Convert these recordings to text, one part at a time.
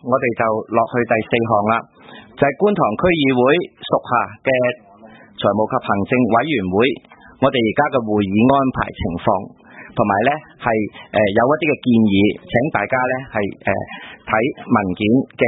我哋就落去第4項啦，就係觀塘區議會屬下嘅財務及行政委員會，我哋而家嘅會議安排情況，同埋咧係有一啲嘅建議，請大家咧係睇文件嘅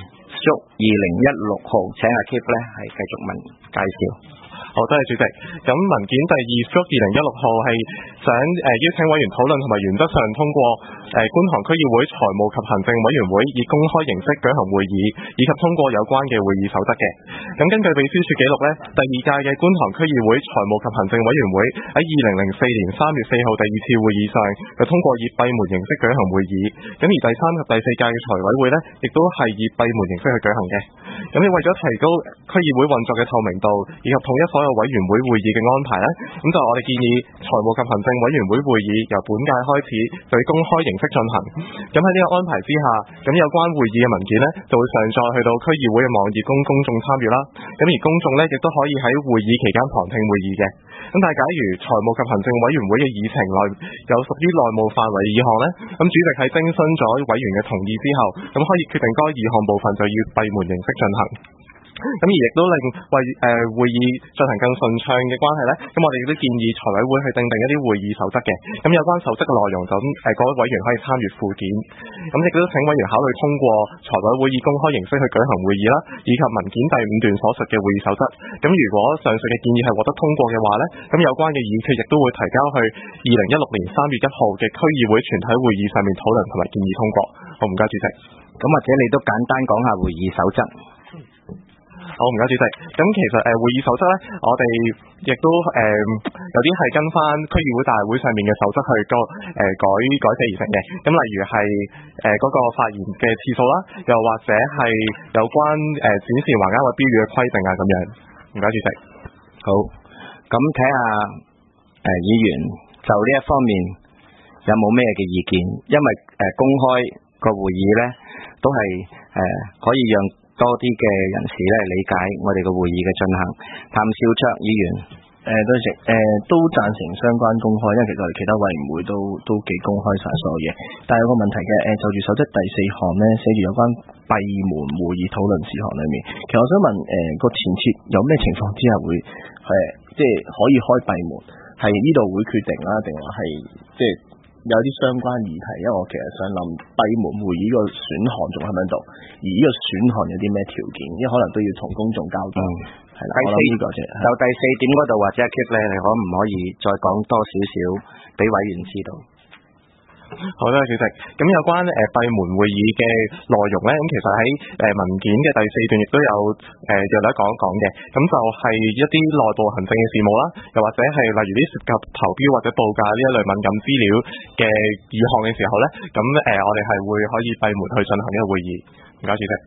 2/2016號，請阿 Keep 咧係繼續介紹。 好，多謝主席。咁文件第2/2016號係想邀請委員討論同埋原則上通過觀塘區議會財務及行政委員會以公開形式舉行會議，以及通過有關嘅會議守則嘅。咁根據秘書處記錄呢，第2屆嘅觀塘區議會財務及行政委員會喺2004年3月4號第2次會議上就通過以閉門形式舉行會議。咁而第3及第4屆嘅財委會呢，亦都係以閉門形式去舉行嘅。咁為咗提高區議會運作嘅透明度，以及統一所有委員會會議嘅安排呢，咁就我哋建議財務及行政委員會會議由本屆開始就以公開形式進行。咁喺呢個安排之下，咁有關會議嘅文件呢，就會上載去到區議會嘅網頁供公眾參與啦。咁而公眾呢，亦都可以喺會議期間旁聽會議嘅。咁但係假如財務及行政委員會嘅議程內有屬於內務範圍嘅議項呢，咁主席喺徵詢咗委員嘅同意之後，咁可以決定該議項部分就要閉門形式進行。咁而亦都令會議進行更順暢嘅關係呢，咁我哋亦都建議財委會去訂定一啲會議守則嘅。咁有關守則嘅內容就各位委員可以參閱附件。咁亦都請委員考慮通過財委會以公開形式去舉行會議啦，以及文件第5段所述嘅會議守則。咁如果上述嘅建議係獲得通過嘅話呢，咁有關嘅議決亦都會提交去2016年3月1號嘅區議會全體會議上面討論同埋建議通過。好，唔該主席。 咁或者你都簡單講下會議守則。 好，唔該主席。咁其實會議守則咧，我哋亦都有啲係跟翻區議會大會上面嘅守則去改寫而成嘅。咁例如係嗰個發言嘅次數啦，又或者係有關展示橫額或標語嘅規定啊咁樣。唔該主席。 好，咁睇下議員就呢一方面有冇咩嘅意見？因為公開個會議咧，都係可以讓多啲嘅人士咧理解我哋嘅會議嘅進行。譚兆卓議員， 多謝，都贊成相關公開，因為其實其他委員會都幾公開晒所有嘢。但係有個問題嘅，就住守則第4項咧，寫住有關閉門會議討論事項裏面，其實我想問，個前設有咩情況之下會即係可以開閉門？係呢度會決定啦，定話係即係有啲相關議題？因為我其實想諗閉門會議個選項仲喺唔喺度，而呢個選項有啲咩條件？因為可能都要同公眾交代。係啦，我諗呢個啫。 就第4點嗰度或者 Keep 咧，你可唔可以再講多少少俾委員知道？ 好啦，主席。咁有關閉門會議嘅內容咧，咁其實喺文件嘅第4段亦都有略略講一講嘅。咁就係一啲內部行政嘅事務啦，又或者係例如啲涉及投標或者報價呢一類敏感資料嘅議項嘅時候咧，咁我哋係會可以閉門去進行呢個會議。唔該，主席。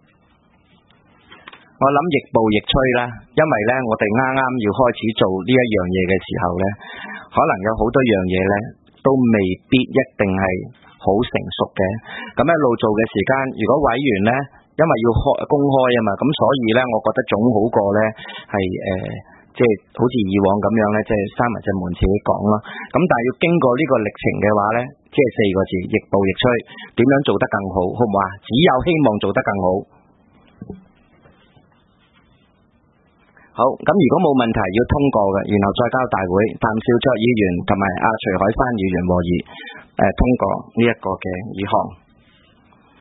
我諗亦步亦趨啦，因為咧我哋啱啱要開始做呢一樣嘢嘅時候咧，可能有好多樣嘢咧都未必一定係好成熟嘅。咁一路做嘅時間，如果委員咧因為要公開啊嘛，咁所以咧我覺得總好過咧係即係好似以往咁樣咧，即係閂埋隻門自己講咯。咁但係要經過呢個歷程嘅話咧，即係4個字，亦步亦趨，點樣做得更好，好唔好啊？只有希望做得更好。好，咁如果冇問題要通過嘅，然後再交大會，譚兆卓議員同埋徐海山議員和議通過呢一個嘅議項。